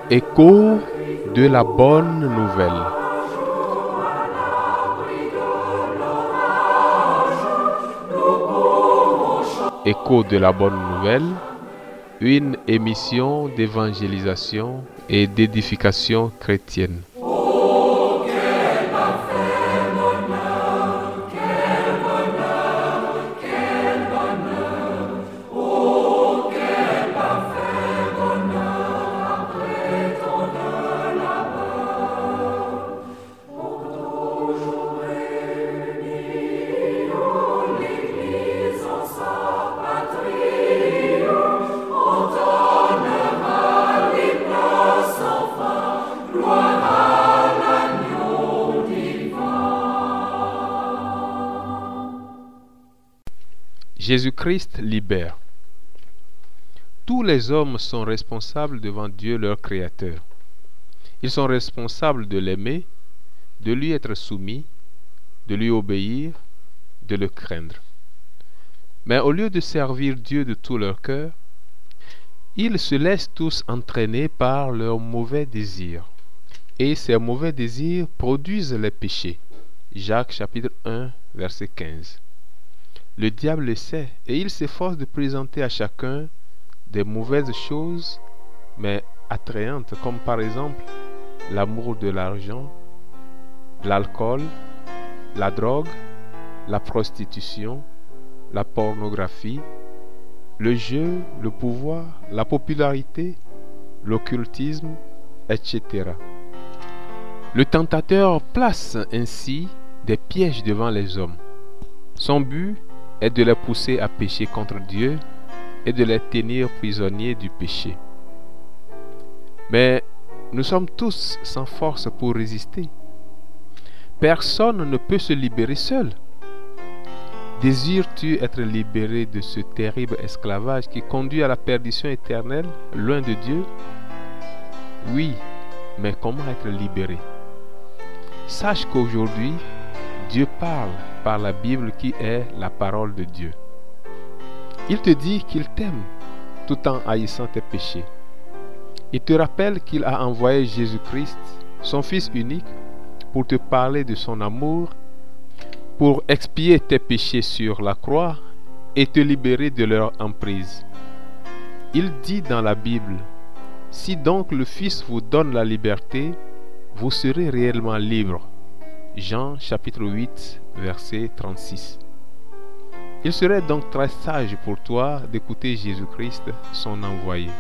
Écho de la bonne nouvelle. Écho de la bonne nouvelle, une émission d'évangélisation et d'édification chrétienne. Jésus-Christ libère. Tous les hommes sont responsables devant Dieu leur Créateur. Ils sont responsables de l'aimer, de lui être soumis, de lui obéir, de le craindre. Mais au lieu de servir Dieu de tout leur cœur, ils se laissent tous entraîner par leurs mauvais désirs. Et ces mauvais désirs produisent les péchés. Jacques chapitre 1, verset 15. Le diable le sait et il s'efforce de présenter à chacun des mauvaises choses, mais attrayantes, comme par exemple l'amour de l'argent, l'alcool, la drogue, la prostitution, la pornographie, le jeu, le pouvoir, la popularité, l'occultisme, etc. Le tentateur place ainsi des pièges devant les hommes. Son but est de les pousser à pécher contre Dieu et de les tenir prisonniers du péché. Mais nous sommes tous sans force pour résister. Personne ne peut se libérer seul. Désires-tu être libéré de ce terrible esclavage qui conduit à la perdition éternelle, loin de Dieu? Oui, mais comment être libéré? Sache qu'aujourd'hui, Dieu parle par la Bible qui est la parole de Dieu. Il te dit qu'il t'aime tout en haïssant tes péchés. Il te rappelle qu'il a envoyé Jésus-Christ, son Fils unique, pour te parler de son amour, pour expier tes péchés sur la croix et te libérer de leur emprise. Il dit dans la Bible, « Si donc le Fils vous donne la liberté, vous serez réellement libre. » Jean chapitre 8, verset 36. Il serait donc très sage pour toi d'écouter Jésus-Christ, son envoyé.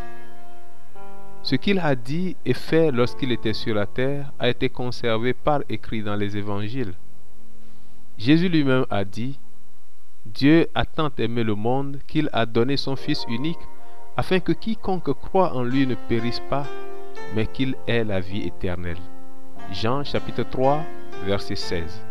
Ce qu'il a dit et fait lorsqu'il était sur la terre a été conservé par écrit dans les évangiles. Jésus lui-même a dit, « Dieu a tant aimé le monde qu'il a donné son Fils unique, afin que quiconque croit en lui ne périsse pas, mais qu'il ait la vie éternelle. » Jean chapitre 3, verset 16.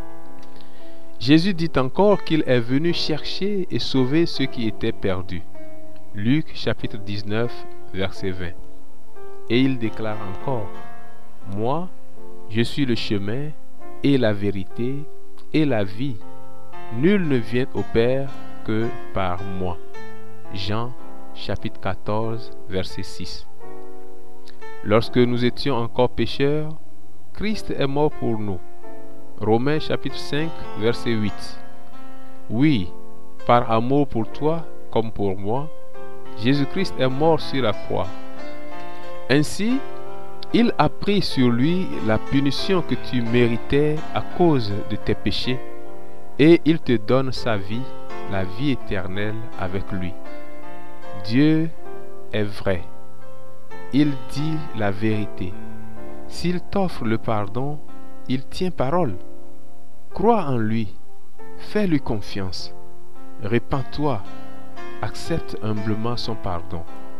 Jésus dit encore qu'il est venu chercher et sauver ceux qui étaient perdus. Luc chapitre 19, verset 20. Et il déclare encore, « Moi, je suis le chemin et la vérité et la vie. Nul ne vient au Père que par moi. » Jean chapitre 14, verset 6. Lorsque nous étions encore pécheurs, Christ est mort pour nous. Romains chapitre 5, verset 8. Oui, par amour pour toi comme pour moi, Jésus-Christ est mort sur la croix. Ainsi, il a pris sur lui la punition que tu méritais à cause de tes péchés, et il te donne sa vie, la vie éternelle avec lui. Dieu est vrai. Il dit la vérité. S'il t'offre le pardon, il tient parole. Crois en lui, fais-lui confiance, répands-toi, accepte humblement son pardon.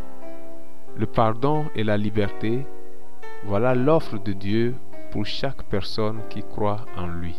Le pardon et la liberté, voilà l'offre de Dieu pour chaque personne qui croit en lui.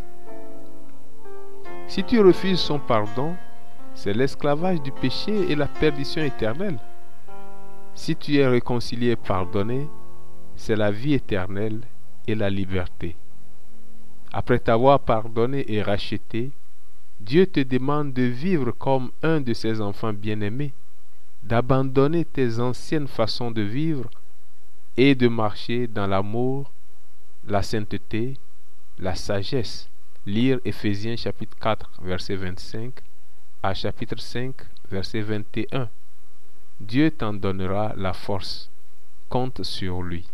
Si tu refuses son pardon, c'est l'esclavage du péché et la perdition éternelle. Si tu es réconcilié et pardonné, c'est la vie éternelle et la liberté. Après t'avoir pardonné et racheté, Dieu te demande de vivre comme un de ses enfants bien-aimés, d'abandonner tes anciennes façons de vivre et de marcher dans l'amour, la sainteté, la sagesse. Lire Éphésiens chapitre 4, verset 25 à chapitre 5, verset 21. Dieu t'en donnera la force. Compte sur lui.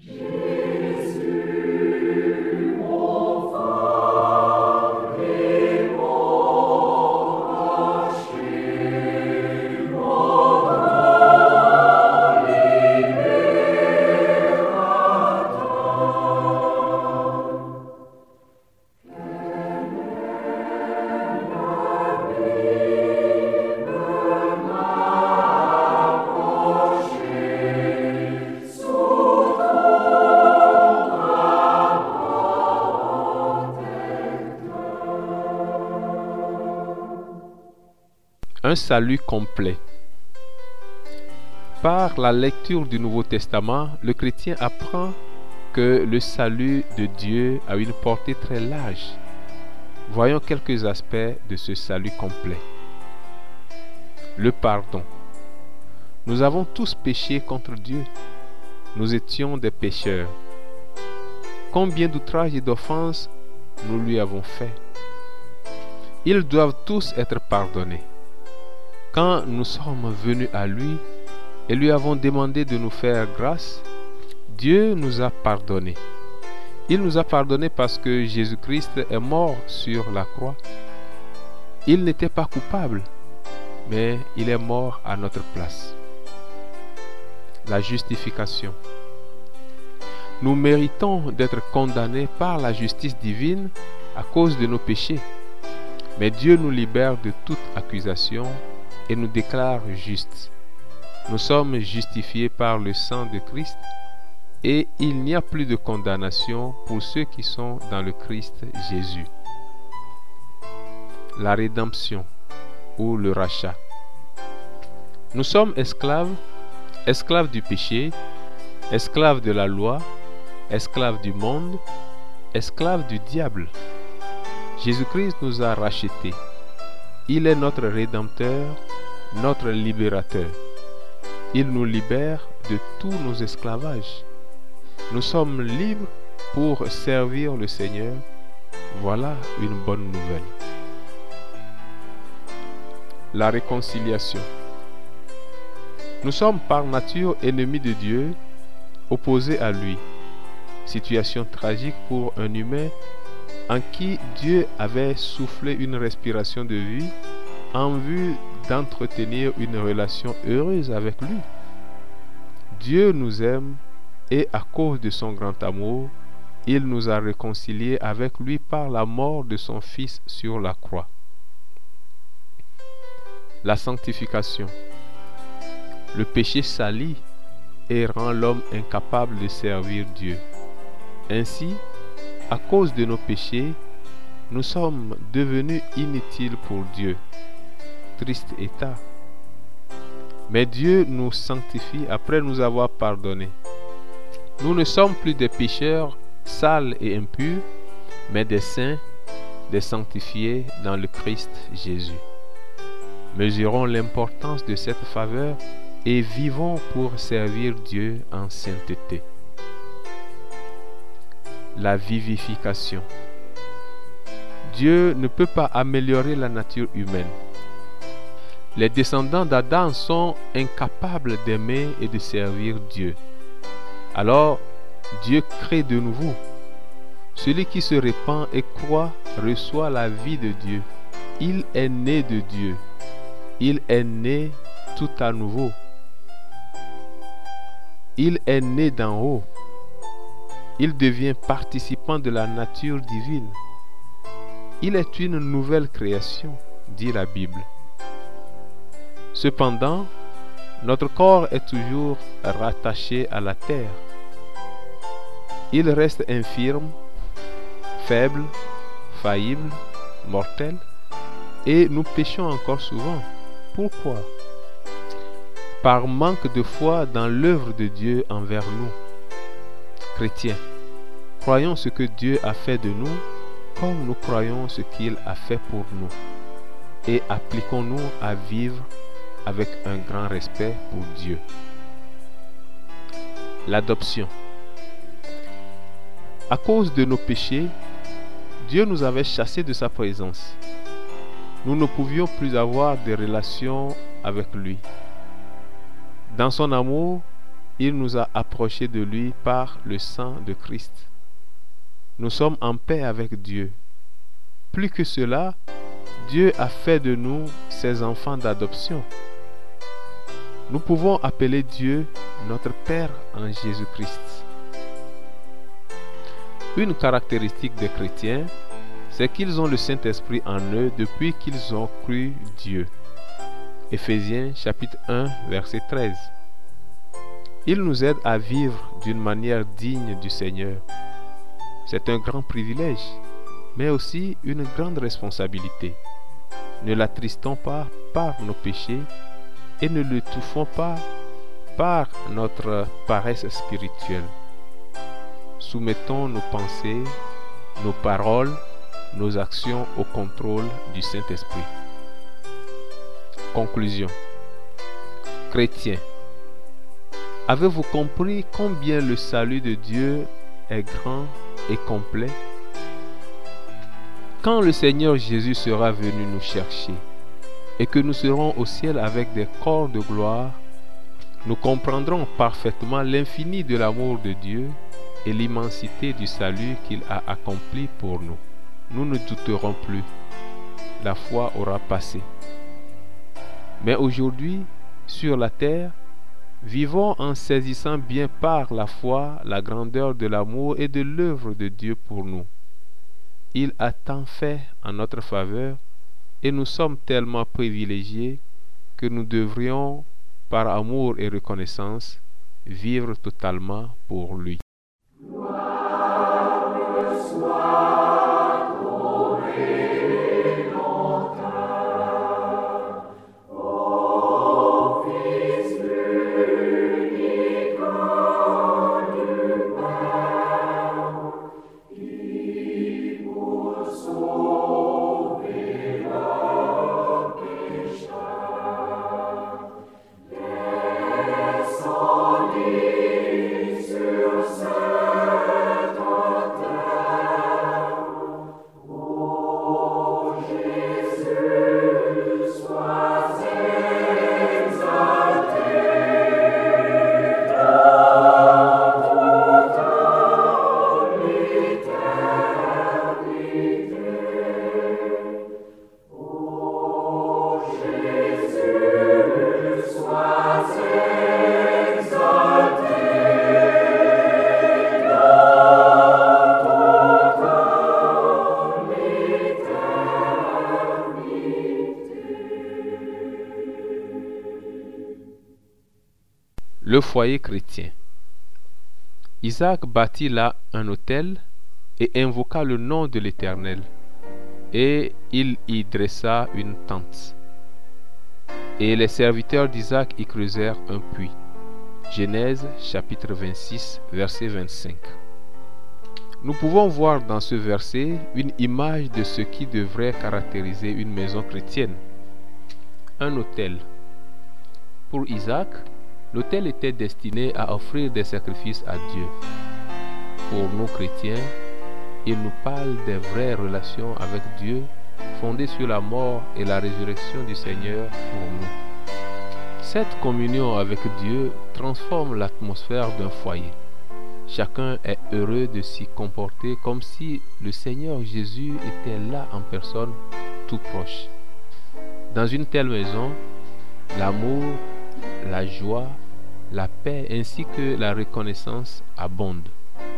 Un salut complet. Par la lecture du Nouveau Testament, le chrétien apprend que le salut de Dieu a une portée très large. Voyons quelques aspects de ce salut complet. Le pardon. Nous avons tous péché contre Dieu. Nous étions des pécheurs. Combien d'outrages et d'offenses nous lui avons fait? Ils doivent tous être pardonnés. Quand nous sommes venus à lui et lui avons demandé de nous faire grâce, Dieu nous a pardonnés. Il nous a pardonnés parce que Jésus-Christ est mort sur la croix. Il n'était pas coupable, mais il est mort à notre place. La justification. Nous méritons d'être condamnés par la justice divine à cause de nos péchés. Mais Dieu nous libère de toute accusation et nous déclare justes. Nous sommes justifiés par le sang de Christ et il n'y a plus de condamnation pour ceux qui sont dans le Christ Jésus. La rédemption ou le rachat. Nous sommes esclaves, esclaves du péché, esclaves de la loi, esclaves du monde, esclaves du diable. Jésus-Christ nous a rachetés. Il est notre Rédempteur, notre libérateur. Il nous libère de tous nos esclavages. Nous sommes libres pour servir le Seigneur. Voilà une bonne nouvelle. La réconciliation. Nous sommes par nature ennemis de Dieu, opposés à lui. Situation tragique pour un humain en qui Dieu avait soufflé une respiration de vie en vue d'entretenir une relation heureuse avec lui. Dieu nous aime et à cause de son grand amour, il nous a réconciliés avec lui par la mort de son Fils sur la croix. La sanctification. Le péché salit et rend l'homme incapable de servir Dieu. Ainsi, à cause de nos péchés, nous sommes devenus inutiles pour Dieu. Triste état. Mais Dieu nous sanctifie après nous avoir pardonnés. Nous ne sommes plus des pécheurs sales et impurs, mais des saints, des sanctifiés dans le Christ Jésus. Mesurons l'importance de cette faveur et vivons pour servir Dieu en sainteté. La vivification. Dieu ne peut pas améliorer la nature humaine. Les descendants d'Adam sont incapables d'aimer et de servir Dieu. Alors, Dieu crée de nouveau. Celui qui se répand et croit reçoit la vie de Dieu. Il est né de Dieu. Il est né tout à nouveau. Il est né d'en haut. Il devient participant de la nature divine. Il est une nouvelle création, dit la Bible. Cependant, notre corps est toujours rattaché à la terre. Il reste infirme, faible, faillible, mortel, et nous péchons encore souvent. Pourquoi? Par manque de foi dans l'œuvre de Dieu envers nous. Chrétiens, croyons ce que Dieu a fait de nous comme nous croyons ce qu'il a fait pour nous et appliquons-nous à vivre avec un grand respect pour Dieu. L'adoption. À cause de nos péchés, Dieu nous avait chassés de sa présence. Nous ne pouvions plus avoir de relations avec lui. Dans son amour, il nous a approchés de lui par le sang de Christ. Nous sommes en paix avec Dieu. Plus que cela, Dieu a fait de nous ses enfants d'adoption. Nous pouvons appeler Dieu notre Père en Jésus-Christ. Une caractéristique des chrétiens, c'est qu'ils ont le Saint-Esprit en eux depuis qu'ils ont cru Dieu. Éphésiens chapitre 1, verset 13. Il nous aide à vivre d'une manière digne du Seigneur. C'est un grand privilège, mais aussi une grande responsabilité. Ne l'attristons pas par nos péchés et ne l'étouffons pas par notre paresse spirituelle. Soumettons nos pensées, nos paroles, nos actions au contrôle du Saint-Esprit. Conclusion. Chrétiens, avez-vous compris combien le salut de Dieu est grand et complet? Quand le Seigneur Jésus sera venu nous chercher et que nous serons au ciel avec des corps de gloire, nous comprendrons parfaitement l'infini de l'amour de Dieu et l'immensité du salut qu'il a accompli pour nous. Nous ne douterons plus. La foi aura passé. Mais aujourd'hui, sur la terre, vivons en saisissant bien par la foi la grandeur de l'amour et de l'œuvre de Dieu pour nous. Il a tant fait en notre faveur et nous sommes tellement privilégiés que nous devrions, par amour et reconnaissance, vivre totalement pour lui. Le foyer chrétien. Isaac bâtit là un autel et invoqua le nom de l'Éternel, et il y dressa une tente. Et les serviteurs d'Isaac y creusèrent un puits. Genèse chapitre 26, verset 25. Nous pouvons voir dans ce verset une image de ce qui devrait caractériser une maison chrétienne. Un autel. Pour Isaac, l'autel était destiné à offrir des sacrifices à Dieu. Pour nous chrétiens, il nous parle des vraies relations avec Dieu fondées sur la mort et la résurrection du Seigneur pour nous. Cette communion avec Dieu transforme l'atmosphère d'un foyer. Chacun est heureux de s'y comporter comme si le Seigneur Jésus était là en personne, tout proche. Dans une telle maison, l'amour, la joie, la paix ainsi que la reconnaissance abondent.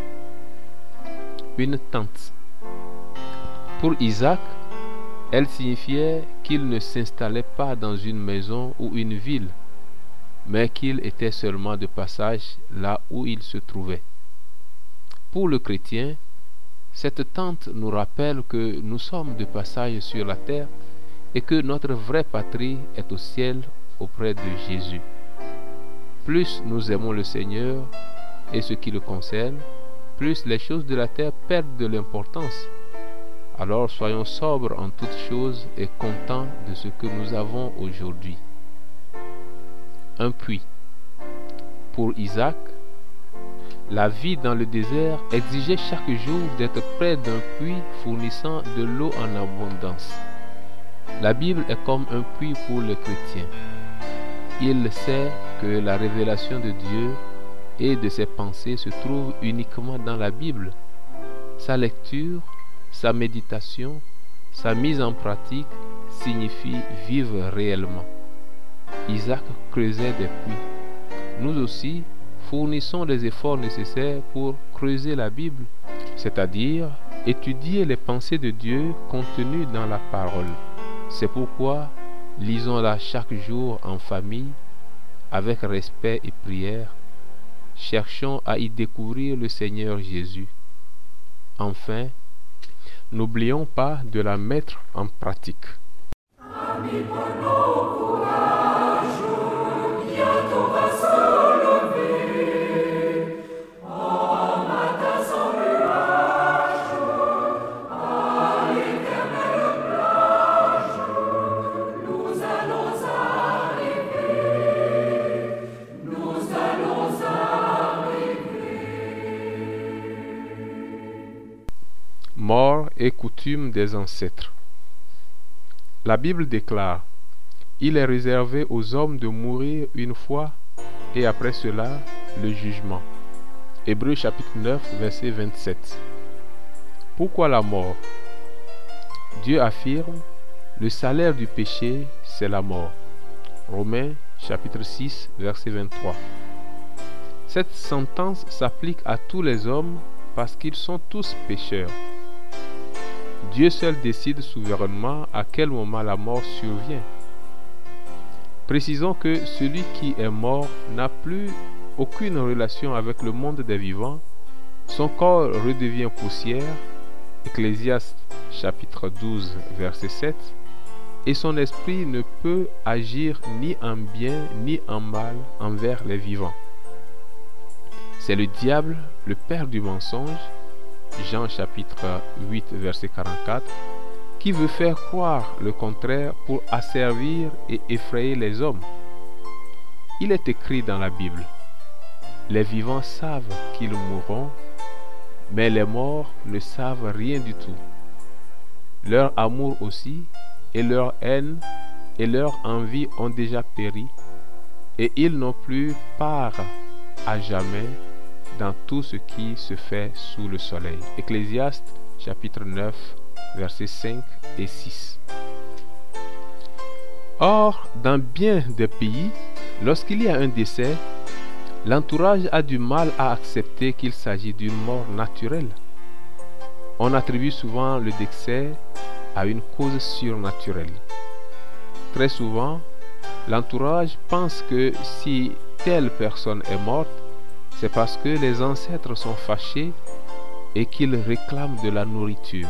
Une tente. Pour Isaac, elle signifiait qu'il ne s'installait pas dans une maison ou une ville, mais qu'il était seulement de passage là où il se trouvait. Pour le chrétien, cette tente nous rappelle que nous sommes de passage sur la terre et que notre vraie patrie est au ciel auprès de Jésus. Plus nous aimons le Seigneur et ce qui le concerne, plus les choses de la terre perdent de l'importance. Alors soyons sobres en toutes choses et contents de ce que nous avons aujourd'hui. Un puits. Pour Isaac, La vie dans le désert exigeait chaque jour d'être près d'un puits fournissant de l'eau en abondance. La Bible est comme un puits pour le chrétien. Il sait que la révélation de Dieu et de ses pensées se trouve uniquement dans la Bible. Sa lecture, sa méditation, sa mise en pratique signifie vivre réellement. Isaac creusait des puits. Nous aussi, fournissons les efforts nécessaires pour creuser la Bible, c'est-à-dire étudier les pensées de Dieu contenues dans la parole. C'est pourquoi lisons-la chaque jour en famille, avec respect et prière. Cherchons à y découvrir le Seigneur Jésus. Enfin, n'oublions pas de la mettre en pratique. Amis, prenons courage, bientôt va se lever. En matin sans nuage, à l'éternelle plage, nous allons arriver. Nous allons arriver. Mort et coutume des ancêtres. La Bible déclare: il est réservé aux hommes de mourir une fois et après cela le jugement. Hébreux chapitre 9 verset 27. Pourquoi la mort? Dieu affirme: le salaire du péché c'est la mort. Romains chapitre 6 verset 23. Cette sentence s'applique à tous les hommes parce qu'ils sont tous pécheurs. Dieu seul décide souverainement à quel moment la mort survient. Précisons que celui qui est mort n'a plus aucune relation avec le monde des vivants. Son corps redevient poussière, Ecclésiaste chapitre 12 verset 7, et son esprit ne peut agir ni en bien ni en mal envers les vivants. C'est le diable, le père du mensonge, Jean chapitre 8 verset 44, qui veut faire croire le contraire pour asservir et effrayer les hommes. Il est écrit dans la Bible: les vivants savent qu'ils mourront, mais les morts ne savent rien du tout. Leur amour aussi, et leur haine et leur envie ont déjà péri, et ils n'ont plus part à jamais dans tout ce qui se fait sous le soleil. Ecclésiaste chapitre 9 versets 5 et 6. Or, dans bien des pays, lorsqu'il y a un décès, l'entourage a du mal à accepter qu'il s'agit d'une mort naturelle. On attribue souvent le décès à une cause surnaturelle. Très souvent, l'entourage pense que si telle personne est morte, c'est parce que les ancêtres sont fâchés et qu'ils réclament de la nourriture.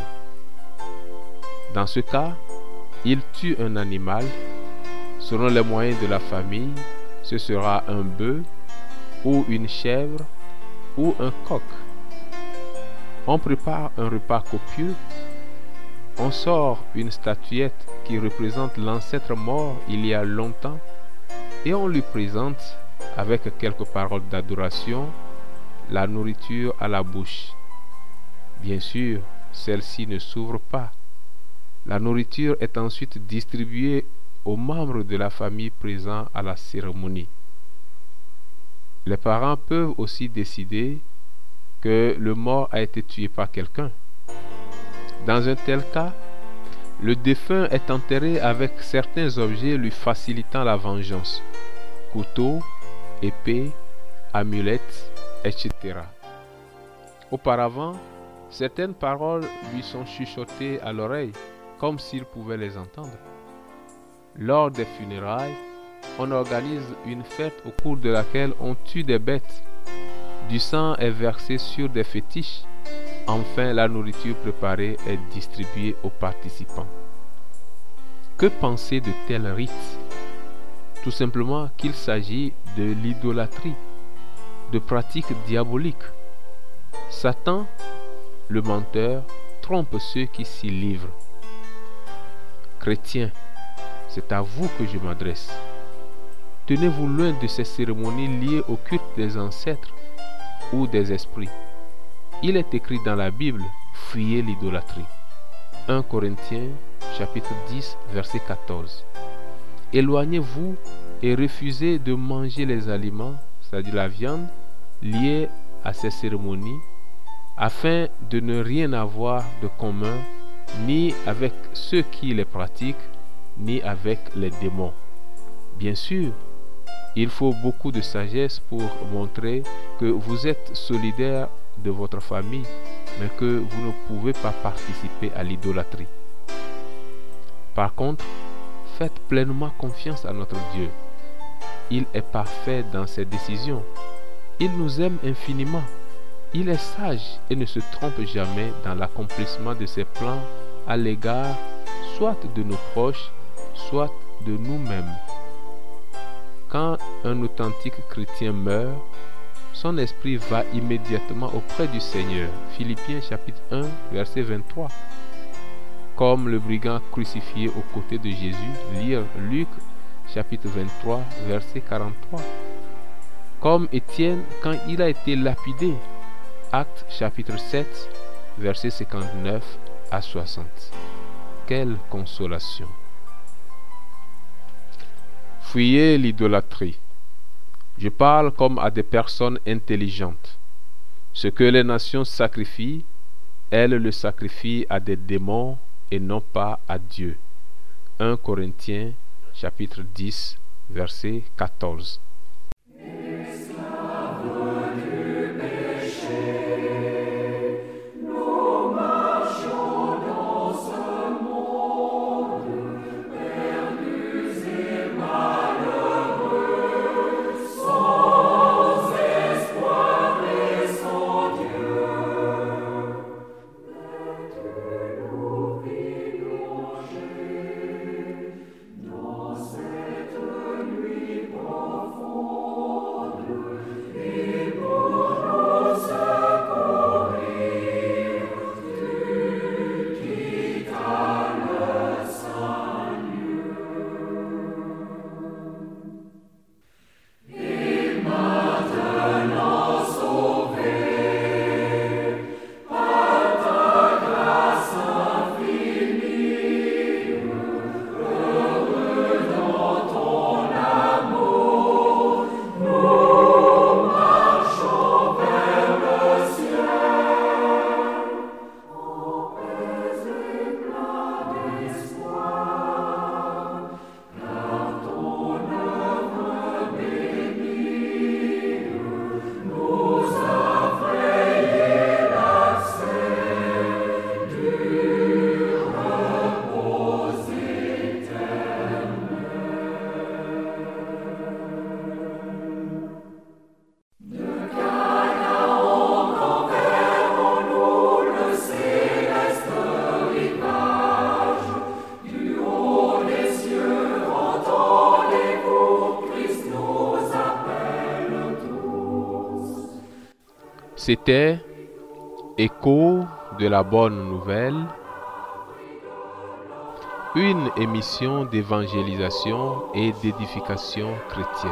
Dans ce cas, ils tuent un animal. Selon les moyens de la famille, ce sera un bœuf ou une chèvre ou un coq. On prépare un repas copieux. On sort une statuette qui représente l'ancêtre mort il y a longtemps et on lui présente, avec quelques paroles d'adoration, la nourriture à la bouche. Bien sûr, celle-ci ne s'ouvre pas. La nourriture est ensuite distribuée aux membres de la famille présents à la cérémonie. Les parents peuvent aussi décider que le mort a été tué par quelqu'un. Dans un tel cas, le défunt est enterré avec certains objets lui facilitant la vengeance: couteau, épée, amulettes, etc. Auparavant, certaines paroles lui sont chuchotées à l'oreille, comme s'il pouvait les entendre. Lors des funérailles, on organise une fête au cours de laquelle on tue des bêtes. Du sang est versé sur des fétiches. Enfin, la nourriture préparée est distribuée aux participants. Que penser de tels rites? Tout simplement qu'il s'agit de l'idolâtrie, de pratiques diaboliques. Satan, le menteur, trompe ceux qui s'y livrent. Chrétiens, c'est à vous que je m'adresse. Tenez-vous loin de ces cérémonies liées au culte des ancêtres. ou des esprits. Il est écrit dans la Bible, fuyez l'idolâtrie. 1 Corinthiens chapitre 10 verset 14. Éloignez-vous et refusez de manger les aliments, c'est-à-dire la viande, liés à ces cérémonies, afin de ne rien avoir de commun ni avec ceux qui les pratiquent, ni avec les démons. Bien sûr, il faut beaucoup de sagesse pour montrer que vous êtes solidaire de votre famille, mais que vous ne pouvez pas participer à l'idolâtrie. Par contre, faites pleinement confiance à notre Dieu. Il est parfait dans ses décisions. Il nous aime infiniment. Il est sage et ne se trompe jamais dans l'accomplissement de ses plans à l'égard soit de nos proches, soit de nous-mêmes. Quand un authentique chrétien meurt, son esprit va immédiatement auprès du Seigneur. Philippiens chapitre 1 verset 23. Comme le brigand crucifié aux côtés de Jésus, lire Luc chapitre 23 verset 43. Comme Étienne quand il a été lapidé, Actes chapitre 7 verset 59 à 60. Quelle consolation! Fuyez l'idolâtrie. Je parle comme à des personnes intelligentes. Ce que les nations sacrifient, elles le sacrifient à des démons et non pas à Dieu. 1 Corinthiens chapitre 10 verset 14. C'était Écho de la bonne nouvelle, une émission d'évangélisation et d'édification chrétienne.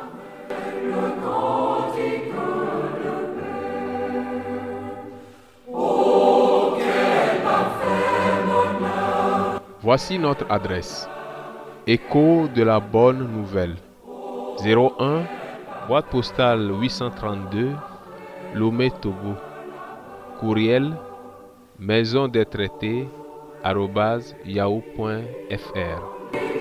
Voici notre adresse. Écho de la bonne nouvelle. 01 boîte postale 832 Lomé, Togo. Courriel maison des traités @yahoo.fr.